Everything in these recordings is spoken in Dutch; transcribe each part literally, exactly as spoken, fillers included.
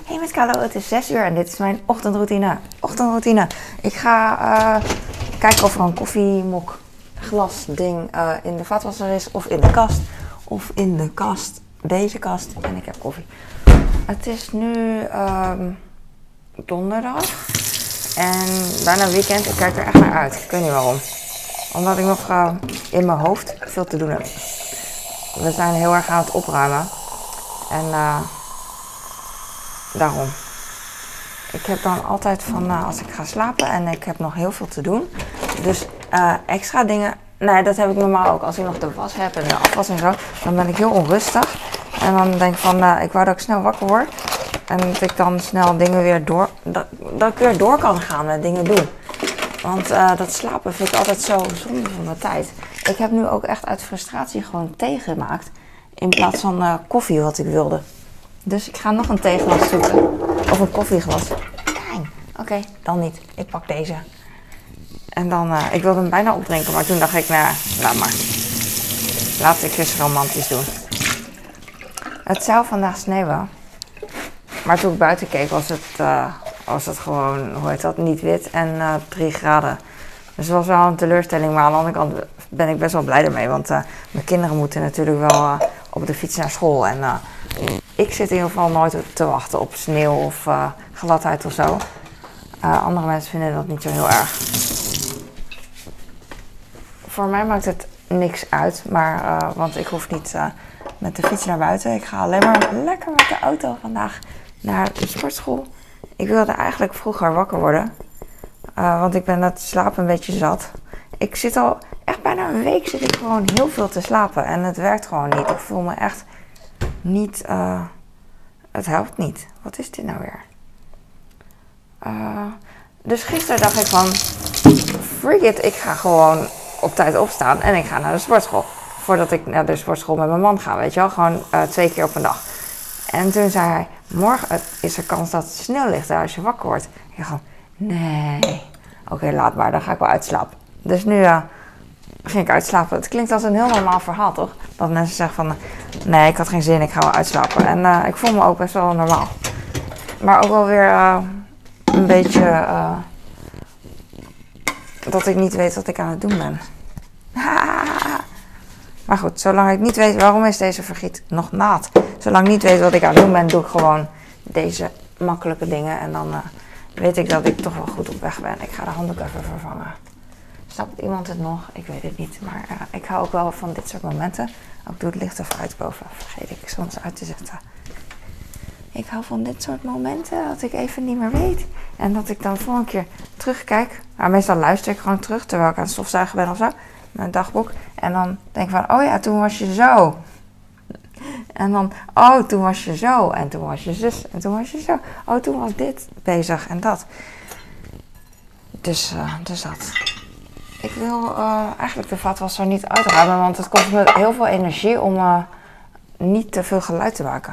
Hey met Carlo, het is zes uur en dit is mijn ochtendroutine. Ochtendroutine. Ik ga uh, kijken of er een koffiemok glas ding uh, in de vaatwasser is of in de kast. Of in de kast, deze kast en ik heb koffie. Het is nu um, donderdag en bijna weekend. Ik kijk er echt naar uit. Ik weet niet waarom. Omdat ik nog uh, in mijn hoofd veel te doen heb. We zijn heel erg aan het opruimen. En uh, daarom. Ik heb dan altijd van uh, als ik ga slapen en ik heb nog heel veel te doen. Dus uh, extra dingen. Nee, dat heb ik normaal ook. Als ik nog de was heb en de afwas en zo, dan ben ik heel onrustig. En dan denk ik van, uh, ik wou dat ik snel wakker word. En dat ik dan snel dingen weer door, dat, dat ik weer door kan gaan met dingen doen. Want uh, dat slapen vind ik altijd zo zonde van mijn tijd. Ik heb nu ook echt uit frustratie gewoon thee gemaakt. In plaats van uh, koffie wat ik wilde. Dus ik ga nog een theeglas zoeken. Of een koffieglas. Fijn. Oké, okay, dan niet. Ik pak deze. En dan, uh, ik wilde hem bijna opdrinken. Maar toen dacht ik, nou, laat maar. Laat ik eens romantisch doen. Het zou vandaag sneeuwen. Maar toen ik buiten keek was het, uh, was het gewoon, hoe heet dat, niet wit en uh, drie graden. Dus het was wel een teleurstelling. Maar aan de andere kant ben ik best wel blij ermee. Want uh, mijn kinderen moeten natuurlijk wel uh, op de fiets naar school. En uh, ik zit in ieder geval nooit te wachten op sneeuw of uh, gladheid of zo. Uh, andere mensen vinden dat niet zo heel erg. Voor mij maakt het niks uit. Maar, uh, want ik hoef niet uh, met de fiets naar buiten. Ik ga alleen maar lekker met de auto vandaag naar de sportschool. Ik wilde eigenlijk vroeger wakker worden. Uh, want ik ben het slapen een beetje zat. Ik zit al echt bijna een week zit ik gewoon heel veel te slapen. En het werkt gewoon niet. Ik voel me echt niet... Uh, het helpt niet. Wat is dit nou weer? Uh, dus gisteren dacht ik van... Freak it, ik ga gewoon op tijd opstaan. En ik ga naar de sportschool. Voordat ik naar de sportschool met mijn man ga. Weet je wel? Gewoon uh, twee keer op een dag. En toen zei hij... Morgen is er kans dat het sneeuw ligt daar als je wakker wordt. Ik dacht van... Nee. Oké, okay, laat maar. Dan ga ik wel uitslapen. Dus nu uh, ging ik uitslapen. Het klinkt als een heel normaal verhaal, toch? Dat mensen zeggen van... Nee, ik had geen zin. Ik ga wel uitslapen. En uh, ik voel me ook best wel normaal. Maar ook wel weer uh, een beetje... Uh, dat ik niet weet wat ik aan het doen ben. Maar goed, zolang ik niet weet... Waarom is deze vergiet nog naad? Zolang ik niet weet wat ik aan het doen ben... Doe ik gewoon deze makkelijke dingen. En dan... Uh, weet ik dat ik toch wel goed op weg ben. Ik ga de handdoek even vervangen. Snapt iemand het nog? Ik weet het niet. Maar uh, ik hou ook wel van dit soort momenten. Ook doe het licht even uit boven. Vergeet ik soms uit te zetten. Ik hou van dit soort momenten. Dat ik even niet meer weet. En dat ik dan volgende keer terugkijk. Nou, meestal luister ik gewoon terug. Terwijl ik aan het stofzuigen ben of zo. Mijn dagboek. En dan denk ik van. Oh ja, toen was je zo. En dan, oh, toen was je zo. En toen was je zus. En toen was je zo. Oh, toen was dit bezig en dat. Dus, uh, dus dat. Ik wil uh, eigenlijk de vaatwasser niet uitruimen. Want het kost me heel veel energie om uh, niet te veel geluid te maken.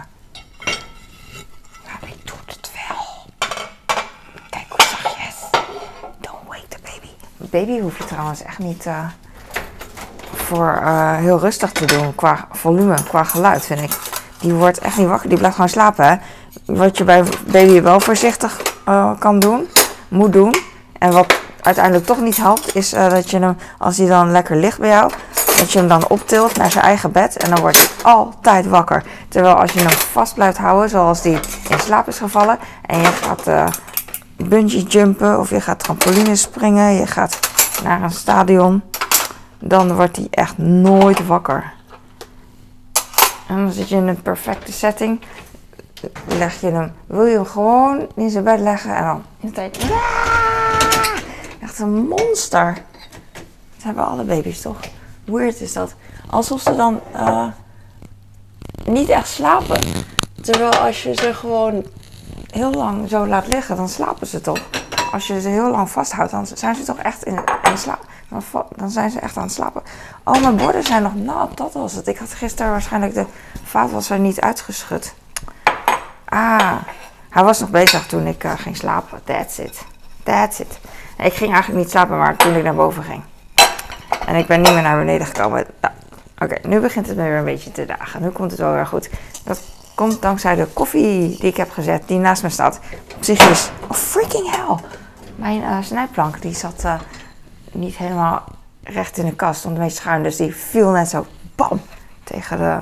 Maar ik doe het wel. Kijk hoe zachtjes. Don't wake the baby. Baby hoef je trouwens echt niet... Uh, voor uh, heel rustig te doen qua volume, qua geluid vind ik. Die wordt echt niet wakker, die blijft gewoon slapen. Hè? Wat je bij baby wel voorzichtig uh, kan doen, moet doen. En wat uiteindelijk toch niet helpt, is uh, dat je hem, als hij dan lekker ligt bij jou, dat je hem dan optilt naar zijn eigen bed. En dan wordt hij altijd wakker. Terwijl als je hem vast blijft houden, zoals die in slaap is gevallen. En je gaat uh, bungee jumpen of je gaat trampoline springen. Je gaat naar een stadion. Dan wordt hij echt nooit wakker. En dan zit je in een perfecte setting. Leg je hem, wil je hem gewoon in zijn bed leggen en dan in de tijd. Echt een monster. Dat hebben alle baby's toch? Weird is dat. Alsof ze dan uh, niet echt slapen. Terwijl als je ze gewoon heel lang zo laat liggen, dan slapen ze toch. Als je ze heel lang vasthoudt, dan zijn ze toch echt in, in slaap. Dan zijn ze echt aan het slapen. Oh, mijn borden zijn nog nat. Dat was het. Ik had gisteren waarschijnlijk de vaatwasser niet uitgeschud. Ah, hij was nog bezig toen ik uh, ging slapen. That's it. That's it. Nee, ik ging eigenlijk niet slapen, maar toen ik naar boven ging. En ik ben niet meer naar beneden gekomen. Nou, oké, okay, nu begint het me weer een beetje te dagen. Nu komt het wel weer goed. Dat komt dankzij de koffie die ik heb gezet, die naast me staat. Psychisch. Oh, freaking hell. Mijn uh, snijplank, die zat uh, niet helemaal recht in de kast. Stond een beetje schuin, dus die viel net zo, bam, tegen de,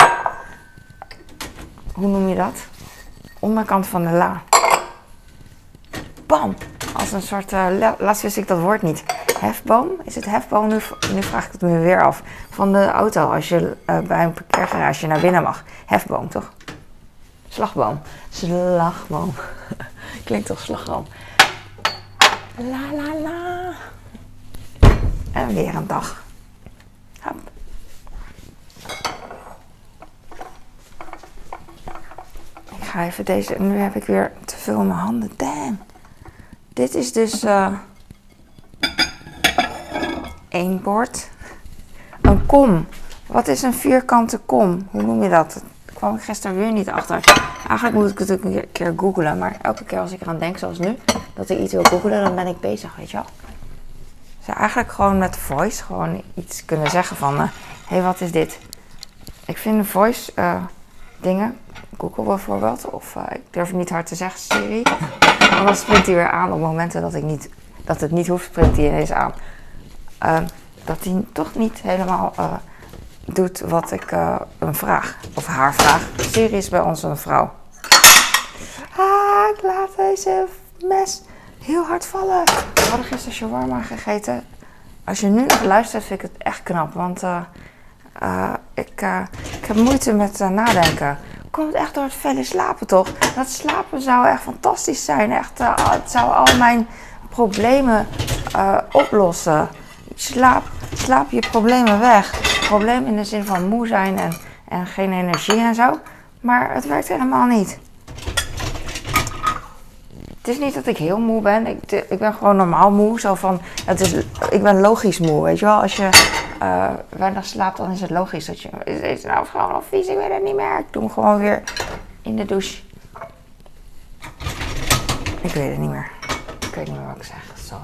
hoe noem je dat? Onderkant van de la. Bam. Als een soort, uh, laatst wist ik dat woord niet. Hefboom? Is het hefboom? Nu, nu vraag ik het me weer af. Van de auto, als je uh, bij een parkeergarage naar binnen mag. Hefboom, toch? Slagboom. Slagboom. Klinkt toch slagroom. La la la. En weer een dag. Hop. Ik ga even deze... Nu heb ik weer te veel in mijn handen. Damn. Dit is dus... Uh, één bord. Een kom. Wat is een vierkante kom? Hoe noem je dat? Daar kwam ik gisteren weer niet achter. Eigenlijk moet ik het ook een keer googlen. Maar elke keer als ik eraan denk, zoals nu, dat ik iets wil googlen, dan ben ik bezig, weet je wel. Dus eigenlijk gewoon met voice gewoon iets kunnen zeggen van... Hé, uh, hey, wat is dit? Ik vind de voice uh, dingen... Google bijvoorbeeld. Of uh, ik durf het niet hard te zeggen, Siri. Want dan springt hij weer aan op momenten dat, ik niet, dat het niet hoeft, springt hij ineens aan. Uh, dat hij toch niet helemaal uh, doet wat ik uh, hem vraag. Of haar vraag. Siri is bij ons een vrouw. Ah, ik laat deze mes heel hard vallen. We hadden gisteren shawarma gegeten. Als je nu nog luistert, vind ik het echt knap. Want uh, uh, ik, uh, ik heb moeite met uh, nadenken. Komt echt door het felle slapen, toch? Dat slapen zou echt fantastisch zijn. Echt, uh, het zou al mijn problemen uh, oplossen. Slaap, slaap je problemen weg. Probleem in de zin van moe zijn en, en geen energie en zo. Maar het werkt helemaal niet. Het is niet dat ik heel moe ben. Ik, ik ben gewoon normaal moe. Zo van, het is, ik ben logisch moe, weet je wel. Als je uh, weinig slaapt, dan is het logisch dat je... Is, is nou gewoon al vies, ik weet het niet meer. Ik doe hem gewoon weer in de douche. Ik weet het niet meer. Ik weet niet meer wat ik zeg. Zo.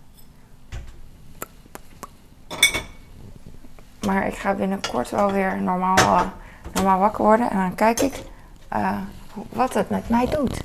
Maar ik ga binnenkort wel weer normaal, uh, normaal wakker worden. En dan kijk ik uh, wat het met mij doet.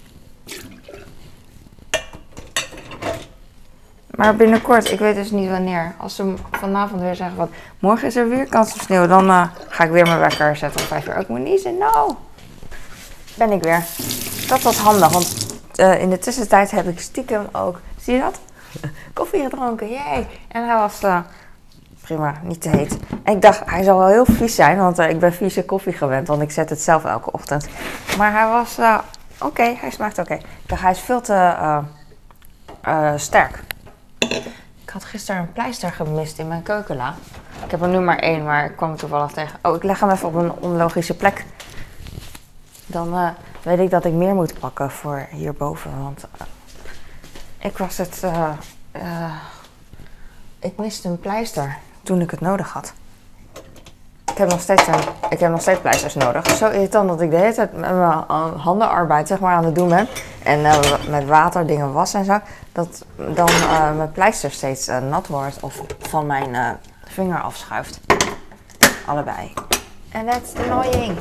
Maar binnenkort, ik weet dus niet wanneer. Als ze vanavond weer zeggen van... Morgen is er weer kans op sneeuw. Dan uh, ga ik weer mijn wekker zetten om vijf uur. Ik moet niezen, no! Ben ik weer. Dat was handig, want uh, in de tussentijd heb ik stiekem ook... Zie je dat? Koffie gedronken, jee! En hij was... Uh, prima, niet te heet. En ik dacht, hij zal wel heel vies zijn, want uh, ik ben vieze koffie gewend, want ik zet het zelf elke ochtend. Maar hij was, uh, oké, okay, hij smaakt oké. Okay. Ik dacht, hij is veel te uh, uh, sterk. Ik had gisteren een pleister gemist in mijn keukenla. Ik heb er nu maar één, maar ik kwam er toevallig tegen. Oh, ik leg hem even op een onlogische plek. Dan uh, weet ik dat ik meer moet pakken voor hierboven, want uh, ik was het... Uh, uh, ik miste een pleister toen ik het nodig had. Ik heb nog steeds, een, ik heb nog steeds pleisters nodig. Zo irritant dat ik de hele tijd met mijn handenarbeid zeg maar, aan het doen ben. En uh, met water dingen wassen en zo. Dat dan uh, mijn pleister steeds uh, nat wordt of van mijn uh, vinger afschuift. Allebei. En that's annoying.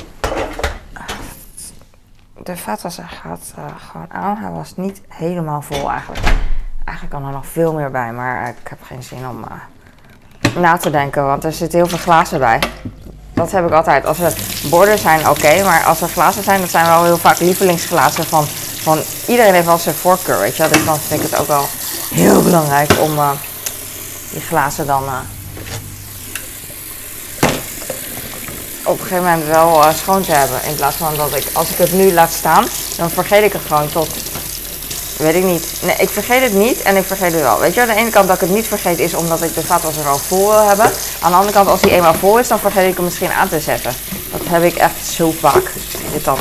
De vaatwasser gaat uh, gewoon aan. Hij was niet helemaal vol eigenlijk. Eigenlijk kan er nog veel meer bij, maar ik heb geen zin om uh, na te denken, want er zitten heel veel glazen bij. Dat heb ik altijd. Als er borden zijn, oké, okay, maar als er glazen zijn, dat zijn wel heel vaak lievelingsglazen van, van iedereen heeft wel zijn voorkeur, weet je wel. Dus dan vind ik het ook wel heel belangrijk om uh, die glazen dan uh, op een gegeven moment wel uh, schoon te hebben. In plaats van dat ik, als ik het nu laat staan, dan vergeet ik het gewoon tot... Weet ik niet. Nee, ik vergeet het niet en ik vergeet het wel. Weet je, aan de ene kant dat ik het niet vergeet is omdat ik de vaatwasser al vol wil hebben. Aan de andere kant, als die eenmaal vol is, dan vergeet ik hem misschien aan te zetten. Dat heb ik echt zo vaak. Irritant.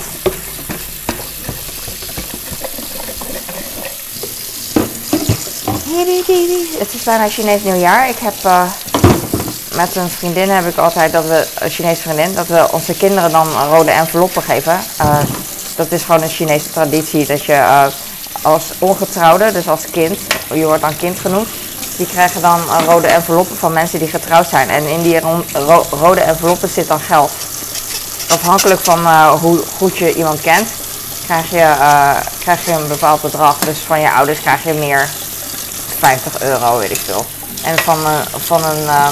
Het is bijna Chinees nieuwjaar. Ik heb uh, met een vriendin heb ik altijd dat we, een Chinese vriendin, dat we onze kinderen dan rode enveloppen geven. Uh, dat is gewoon een Chinese traditie dat je... Uh, Als ongetrouwde, dus als kind, je wordt dan kind genoemd, die krijgen dan uh, rode enveloppen van mensen die getrouwd zijn. En in die ro ro rode enveloppen zit dan geld. afhankelijk van uh, hoe goed je iemand kent, krijg je, uh, krijg je een bepaald bedrag. Dus van je ouders krijg je meer, vijftig euro, weet ik veel. En van, uh, van een uh,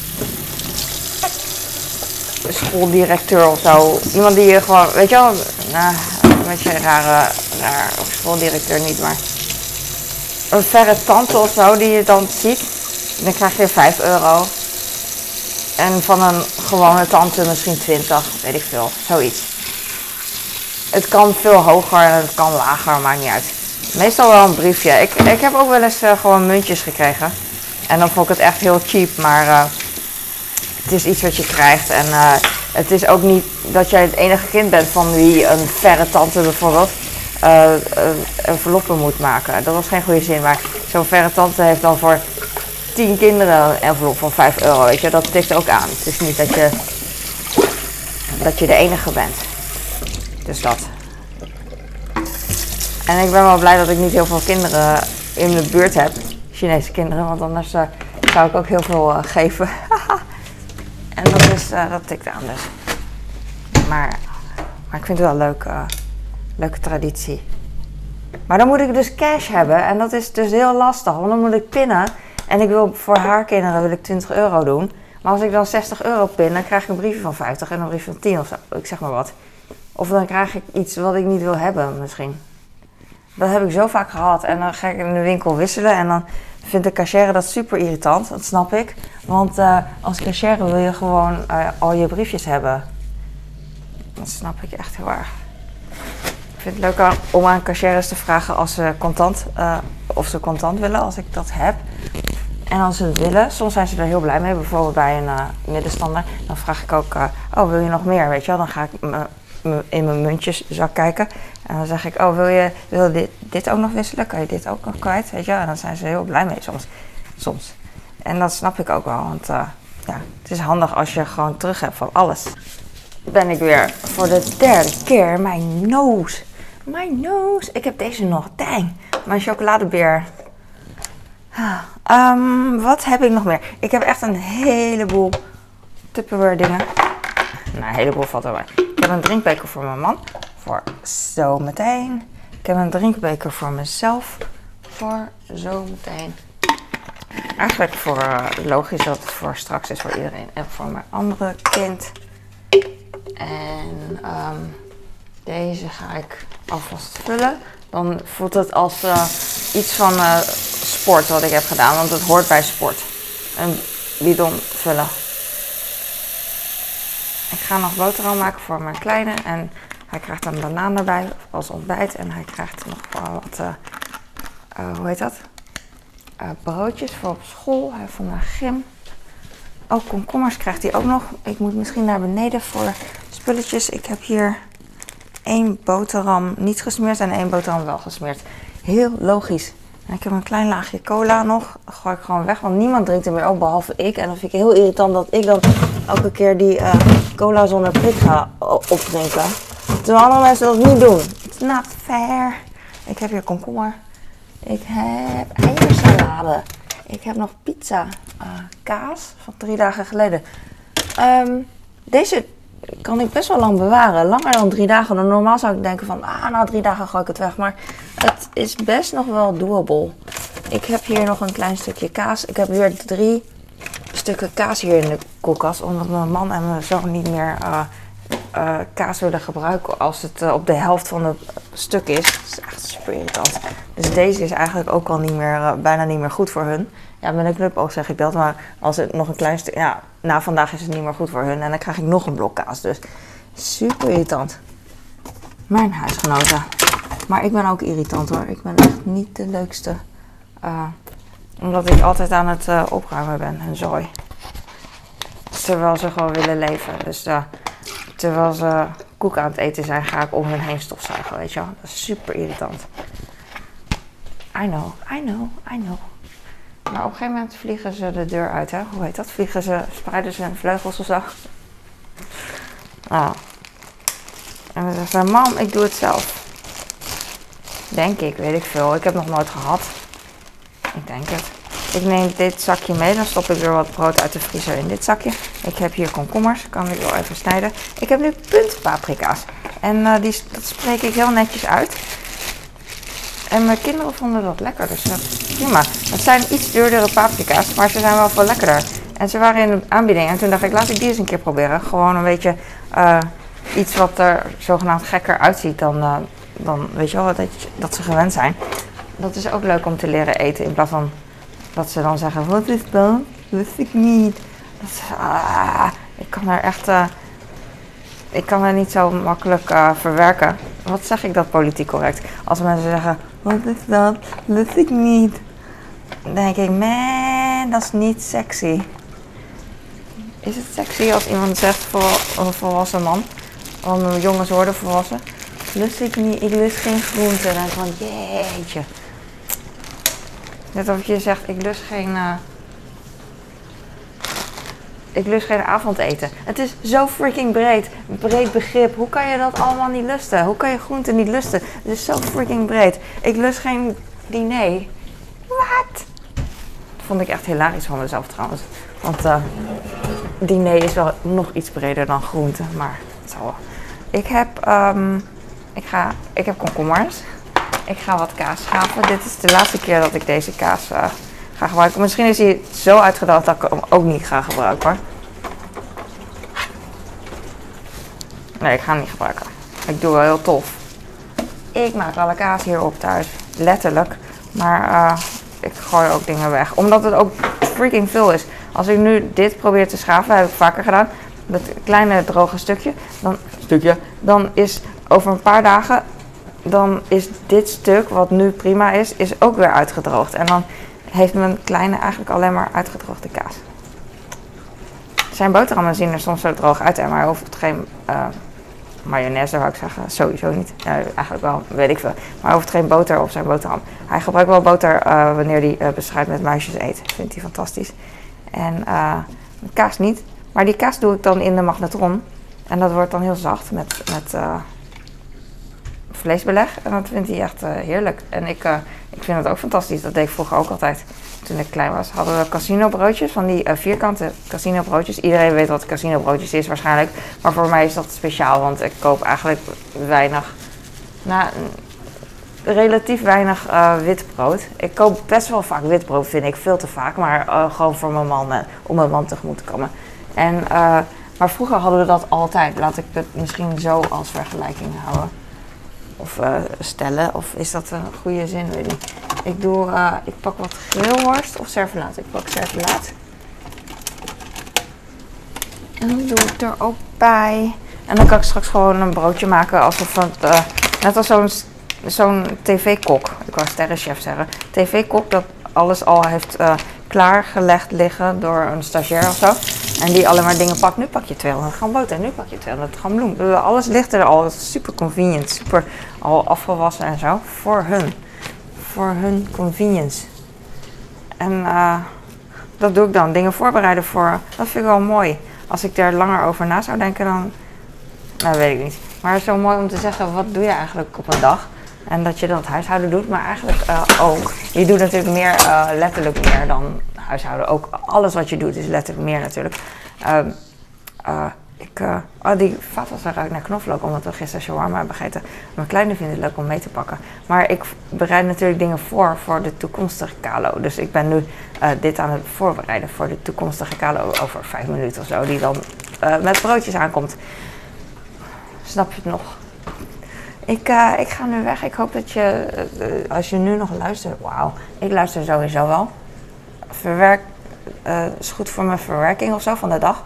schooldirecteur of zo, iemand die je gewoon, weet je wel, nou, een beetje een rare, raar, of schooldirecteur niet, maar een verre tante of zo die je dan ziet, dan krijg je vijf euro. En van een gewone tante misschien twintig, weet ik veel, zoiets. Het kan veel hoger en het kan lager, maakt niet uit. Meestal wel een briefje. Ik, ik heb ook wel eens uh, gewoon muntjes gekregen. En dan vond ik het echt heel cheap, maar uh, het is iets wat je krijgt. En uh, het is ook niet dat jij het enige kind bent van wie een verre tante bijvoorbeeld uh, uh, enveloppen moet maken. Dat was geen goede zin, maar zo'n verre tante heeft dan voor tien kinderen een envelop van vijf euro, weet je. Dat tikt ook aan. Het is niet dat je, dat je de enige bent. Dus dat. En ik ben wel blij dat ik niet heel veel kinderen in de buurt heb. Chinese kinderen, want anders uh, zou ik ook heel veel uh, geven. En dat, is, uh, dat tikt aan dus. Maar, maar ik vind het wel een leuk, uh, leuke traditie. Maar dan moet ik dus cash hebben. En dat is dus heel lastig. Want dan moet ik pinnen. En ik wil voor haar kinderen wil ik twintig euro doen. Maar als ik dan zestig euro pin, dan krijg ik een briefje van vijftig en een briefje van tien of zo. Ik zeg maar wat. Of dan krijg ik iets wat ik niet wil hebben misschien. Dat heb ik zo vaak gehad. En dan ga ik in de winkel wisselen. En dan vindt de cashier dat super irritant. Dat snap ik. Want uh, als cashier wil je gewoon uh, al je briefjes hebben. Dat snap ik echt heel erg. Ik vind het leuk om aan cashiers te vragen als ze contant, uh, of ze contant willen, als ik dat heb. En als ze het willen, soms zijn ze er heel blij mee. Bijvoorbeeld bij een uh, middenstander. Dan vraag ik ook, uh, oh wil je nog meer? Weet je wel, dan ga ik in mijn muntjeszak kijken. En dan zeg ik, oh wil je, wil je dit, dit ook nog wisselen? Kan je dit ook nog kwijt? Weet je wel? En dan zijn ze heel blij mee soms. soms. En dat snap ik ook wel. Want uh, ja, het is handig als je gewoon terug hebt van alles. Ben ik weer voor de derde keer mijn nose. Mijn nose. Ik heb deze nog. Dang. Mijn chocoladebeer. Um, wat heb ik nog meer? Ik heb echt een heleboel Tupperware dingen. Nou, een heleboel valt erbij. Ik heb een drinkbeker voor mijn man. Voor zometeen. Ik heb een drinkbeker voor mezelf. Voor zometeen. Eigenlijk voor uh, logisch dat het voor straks is voor iedereen. En voor mijn andere kind. En um, deze ga ik alvast vullen. Dan voelt het als uh, iets van uh, sport wat ik heb gedaan. Want het hoort bij sport. Een bidon vullen. Ik ga nog boterham maken voor mijn kleine. En hij krijgt een banaan erbij als ontbijt. En hij krijgt nog wel wat, uh, uh, hoe heet dat? Uh, broodjes voor op school. Hij heeft vandaag gym. Ook komkommers krijgt hij ook nog. Ik moet misschien naar beneden voor spulletjes. Ik heb hier één boterham niet gesmeerd en één boterham wel gesmeerd. Heel logisch. En ik heb een klein laagje cola nog. Dat gooi ik gewoon weg, want niemand drinkt er meer op behalve ik. En dan vind ik heel irritant dat ik dan elke keer die uh, cola zonder prik ga opdrinken. Terwijl andere mensen dat niet doen. It's not fair. Ik heb hier komkommer. Ik heb eiersalade. Ik heb nog pizza. Uh, kaas van drie dagen geleden. Um, deze kan ik best wel lang bewaren. Langer dan drie dagen. Normaal zou ik denken van, ah, na drie dagen gooi ik het weg. Maar het is best nog wel doable. Ik heb hier nog een klein stukje kaas. Ik heb weer drie stukken kaas hier in de koelkast. Omdat mijn man en mijn zoon niet meer uh, uh, kaas willen gebruiken als het uh, op de helft van het stuk is. Dat is echt super irritant. Dus deze is eigenlijk ook al niet meer, uh, bijna niet meer goed voor hun. Ja, met een knupoog zeg ik dat, maar als het nog een klein stuk... Ja, na vandaag is het niet meer goed voor hun en dan krijg ik nog een blok kaas. Dus super irritant. Mijn huisgenoten. Maar ik ben ook irritant hoor. Ik ben echt niet de leukste. Uh, omdat ik altijd aan het uh, opruimen ben en zooi. Terwijl ze gewoon willen leven. Dus uh, terwijl ze koek aan het eten zijn, ga ik om hen heen stofzuigen, weet je wel. Dat is super irritant. I know, I know, I know. Maar op een gegeven moment vliegen ze de deur uit, hè? Hoe heet dat? Vliegen ze, spreiden ze hun vleugels of zo? Ah. En dan zegt ze, mam, ik doe het zelf. Denk ik, weet ik veel. Ik heb nog nooit gehad. Ik denk het. Ik neem dit zakje mee. Dan stop ik weer wat brood uit de vriezer in dit zakje. Ik heb hier komkommers. Kan ik wel even snijden. Ik heb nu puntpaprika's. En uh, die, dat spreek ik heel netjes uit. En mijn kinderen vonden dat lekker. Dus uh, prima. Het zijn iets duurdere paprika's. Maar ze zijn wel veel lekkerder. En ze waren in de aanbieding. En toen dacht ik, laat ik die eens een keer proberen. Gewoon een beetje uh, iets wat er zogenaamd gekker uitziet dan, uh, dan weet je wel, dat, dat ze gewend zijn. Dat is ook leuk om te leren eten. In plaats van dat ze dan zeggen, wat is dat? Dat wist ik niet. Dat is, ah, ik kan er echt, uh, ik kan er niet zo makkelijk uh, verwerken. Wat zeg ik dat politiek correct? Als mensen zeggen, wat is dat? Dat wist ik niet. Dan denk ik, man, dat is niet sexy. Is het sexy als iemand zegt voor een volwassen man? Want jongens worden volwassen. Lust ik niet, ik lust geen groente. En dan denk ik van, jeetje. Net of je zegt, ik lust geen... Uh, ik lust geen avondeten. Het is zo freaking breed. Breed begrip. Hoe kan je dat allemaal niet lusten? Hoe kan je groenten niet lusten? Het is zo freaking breed. Ik lust geen diner. Wat? Dat vond ik echt hilarisch van mezelf trouwens. Want uh, diner is wel nog iets breder dan groenten. Maar het zal wel. Ik heb, um, ik, ga, ik heb komkommers. Ik ga wat kaas schaven. Dit is de laatste keer dat ik deze kaas uh, ga gebruiken. Misschien is hij zo uitgedaald dat ik hem ook niet ga gebruiken. Nee, ik ga hem niet gebruiken. Ik doe wel heel tof. Ik maak alle kaas hierop thuis. Letterlijk. Maar uh, ik gooi ook dingen weg. Omdat het ook freaking veel is. Als ik nu dit probeer te schaven, heb ik vaker gedaan. Dat kleine droge stukje. Dan, stukje. Dan is over een paar dagen... Dan is dit stuk, wat nu prima is, is ook weer uitgedroogd. En dan heeft mijn kleine eigenlijk alleen maar uitgedroogde kaas. Zijn boterhammen zien er soms zo droog uit. Maar hij hoeft geen uh, mayonaise, zou ik zeggen. Sowieso niet. Uh, eigenlijk wel, weet ik veel. Maar hij hoeft geen boter op zijn boterham. Hij gebruikt wel boter uh, wanneer hij uh, beschuit met muisjes eet. Vindt hij fantastisch. En uh, kaas niet. Maar die kaas doe ik dan in de magnetron. En dat wordt dan heel zacht met... met uh, vleesbeleg en dat vindt hij echt uh, heerlijk. En ik, uh, ik vind het ook fantastisch. Dat deed ik vroeger ook altijd. Toen ik klein was, hadden we casino broodjes, van die uh, vierkante casino broodjes. Iedereen weet wat casino broodjes is waarschijnlijk. Maar voor mij is dat speciaal, want ik koop eigenlijk weinig, nou, relatief weinig uh, witbrood. Ik koop best wel vaak witbrood, vind ik, veel te vaak. Maar uh, gewoon voor mijn man, uh, om mijn man tegemoet te komen. En, uh, maar vroeger hadden we dat altijd. Laat ik het misschien zo als vergelijking houden. Of uh, stellen, of is dat een goede zin, weet ik niet. Ik doe, uh, ik pak wat grillworst of servelaat. Ik pak servelaat. En dan doe ik er ook bij. En dan kan ik straks gewoon een broodje maken alsof het, uh, net als zo'n zo'n tv-kok. Ik wou sterrenchef zeggen. tv-kok dat alles al heeft uh, klaargelegd liggen door een stagiair of zo. En die alleen maar dingen pakt. Nu pak je tweehonderd gram boter. Nu pak je tweehonderd gram bloem. Alles ligt er al. Super convenient. Super al afgewassen en zo. Voor hun. Voor hun convenience. En uh, dat doe ik dan. Dingen voorbereiden voor. Dat vind ik wel mooi. Als ik er langer over na zou denken dan... Nou, weet ik niet. Maar het is zo mooi om te zeggen. Wat doe je eigenlijk op een dag? En dat je dan het huishouden doet. Maar eigenlijk uh, ook. Je doet natuurlijk meer, uh, letterlijk meer dan... huishouden. Ook alles wat je doet is letterlijk meer natuurlijk. Uh, uh, ik, uh, oh, die vaatwasser ruikt naar knoflook, omdat we gisteren shawarma hebben gegeten. Mijn kleine vindt het leuk om mee te pakken. Maar ik bereid natuurlijk dingen voor voor de toekomstige kalo. Dus ik ben nu uh, dit aan het voorbereiden voor de toekomstige kalo over vijf minuten of zo. Die dan uh, met broodjes aankomt. Snap je het nog? Ik, uh, ik ga nu weg. Ik hoop dat je, uh, als je nu nog luistert, wauw. Ik luister sowieso wel. Verwerk, uh, is goed voor mijn verwerking of zo van de dag.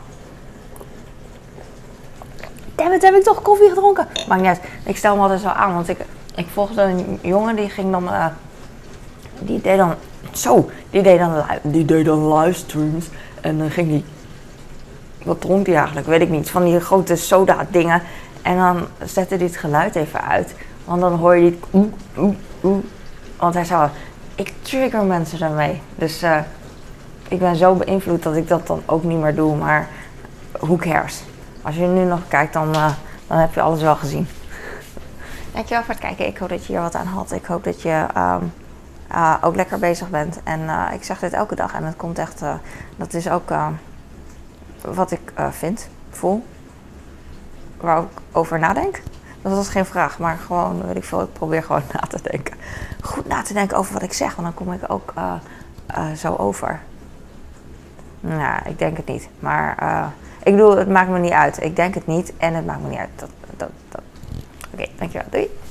Dammit, heb ik toch koffie gedronken? Maakt niet uit. Ik stel me altijd zo aan, want ik, ik volgde een jongen die ging dan, uh, die deed dan, zo, die deed dan, die deed dan livestreams. En dan ging die, wat dronk hij eigenlijk, weet ik niet, van die grote soda dingen. En dan zette hij het geluid even uit, want dan hoor je die, oeh, oeh, oeh. Want hij zou, ik trigger mensen daarmee. Dus uh, ik ben zo beïnvloed dat ik dat dan ook niet meer doe. Maar who cares? Als je nu nog kijkt, dan, uh, dan heb je alles wel gezien. Dankjewel voor het kijken. Ik hoop dat je hier wat aan had. Ik hoop dat je um, uh, ook lekker bezig bent. En uh, ik zeg dit elke dag en het komt echt, uh, dat is ook uh, wat ik uh, vind, voel, waar ik over nadenk. Dat was geen vraag, maar gewoon, weet ik veel, ik probeer gewoon na te denken. Goed na te denken over wat ik zeg, want dan kom ik ook uh, uh, zo over. Nou, ik denk het niet. Maar uh, ik bedoel, het maakt me niet uit. Ik denk het niet en het maakt me niet uit. Dat, dat, dat. Oké, okay, dankjewel. Doei.